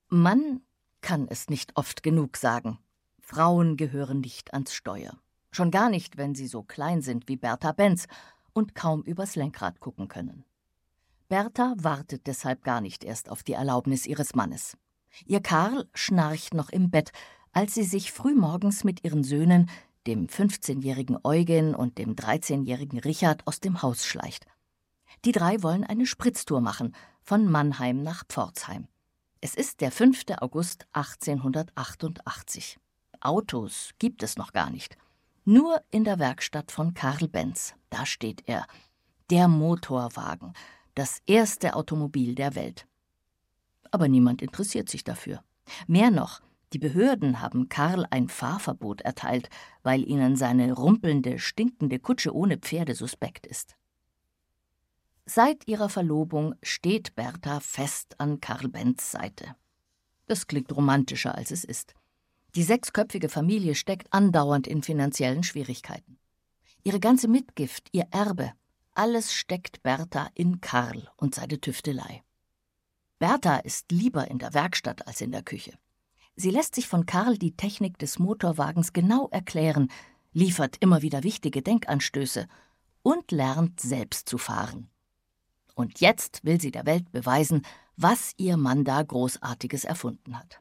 Man kann es nicht oft genug sagen. Frauen gehören nicht ans Steuer. Schon gar nicht, wenn sie so klein sind wie Bertha Benz und kaum übers Lenkrad gucken können. Bertha wartet deshalb gar nicht erst auf die Erlaubnis ihres Mannes. Ihr Karl schnarcht noch im Bett, als sie sich frühmorgens mit ihren Söhnen, dem 15-jährigen Eugen und dem 13-jährigen Richard, aus dem Haus schleicht. Die drei wollen eine Spritztour machen, von Mannheim nach Pforzheim. Es ist der 5. August 1888. Autos gibt es noch gar nicht. Nur in der Werkstatt von Karl Benz, da steht er. Der Motorwagen, das erste Automobil der Welt. Aber niemand interessiert sich dafür. Mehr noch, die Behörden haben Karl ein Fahrverbot erteilt, weil ihnen seine rumpelnde, stinkende Kutsche ohne Pferde suspekt ist. Seit ihrer Verlobung steht Bertha fest an Karl Benz Seite. Das klingt romantischer, als es ist. Die 6-köpfige Familie steckt andauernd in finanziellen Schwierigkeiten. Ihre ganze Mitgift, ihr Erbe, alles steckt Bertha in Karl und seine Tüftelei. Bertha ist lieber in der Werkstatt als in der Küche. Sie lässt sich von Karl die Technik des Motorwagens genau erklären, liefert immer wieder wichtige Denkanstöße und lernt selbst zu fahren. Und jetzt will sie der Welt beweisen, was ihr Mann da Großartiges erfunden hat.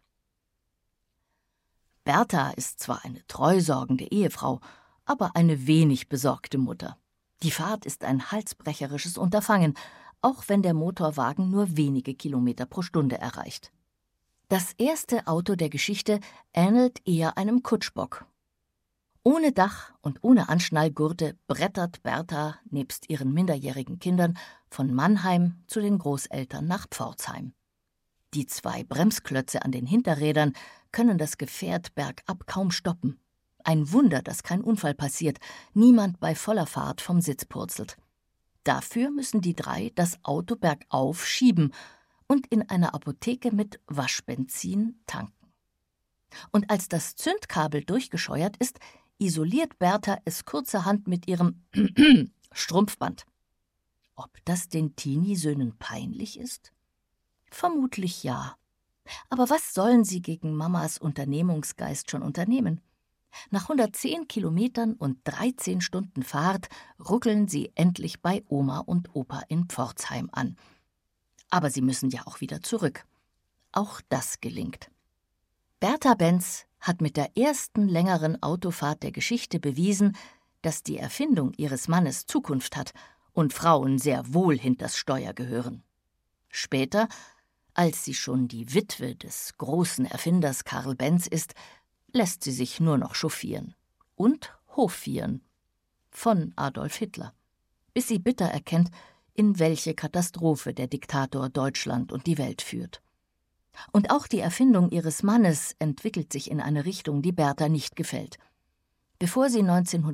Bertha ist zwar eine treusorgende Ehefrau, aber eine wenig besorgte Mutter. Die Fahrt ist ein halsbrecherisches Unterfangen, auch wenn der Motorwagen nur wenige Kilometer pro Stunde erreicht. Das erste Auto der Geschichte ähnelt eher einem Kutschbock. Ohne Dach und ohne Anschnallgurte brettert Bertha nebst ihren minderjährigen Kindern von Mannheim zu den Großeltern nach Pforzheim. Die 2 Bremsklötze an den Hinterrädern können das Gefährt bergab kaum stoppen. Ein Wunder, dass kein Unfall passiert, niemand bei voller Fahrt vom Sitz purzelt. Dafür müssen die 3 das Auto bergauf schieben und in einer Apotheke mit Waschbenzin tanken. Und als das Zündkabel durchgescheuert ist, isoliert Bertha es kurzerhand mit ihrem Strumpfband. Ob das den Teenie-Söhnen peinlich ist? Vermutlich ja. Aber was sollen sie gegen Mamas Unternehmungsgeist schon unternehmen? Nach 110 Kilometern und 13 Stunden Fahrt ruckeln sie endlich bei Oma und Opa in Pforzheim an. Aber sie müssen ja auch wieder zurück. Auch das gelingt. Bertha Benz hat mit der ersten längeren Autofahrt der Geschichte bewiesen, dass die Erfindung ihres Mannes Zukunft hat und Frauen sehr wohl hinters Steuer gehören. Später, als sie schon die Witwe des großen Erfinders Karl Benz ist, lässt sie sich nur noch chauffieren und hofieren von Adolf Hitler, bis sie bitter erkennt, in welche Katastrophe der Diktator Deutschland und die Welt führt. Und auch die Erfindung ihres Mannes entwickelt sich in eine Richtung, die Bertha nicht gefällt. Bevor sie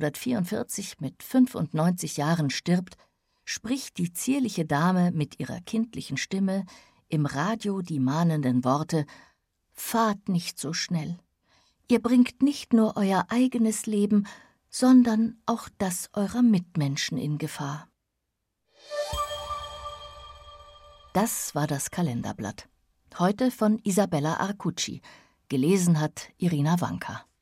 1944 mit 95 Jahren stirbt, spricht die zierliche Dame mit ihrer kindlichen Stimme im Radio die mahnenden Worte: »Fahrt nicht so schnell. Ihr bringt nicht nur euer eigenes Leben, sondern auch das eurer Mitmenschen in Gefahr.« Das war das Kalenderblatt. Heute von Isabella Arcucci. Gelesen hat Irina Wanka.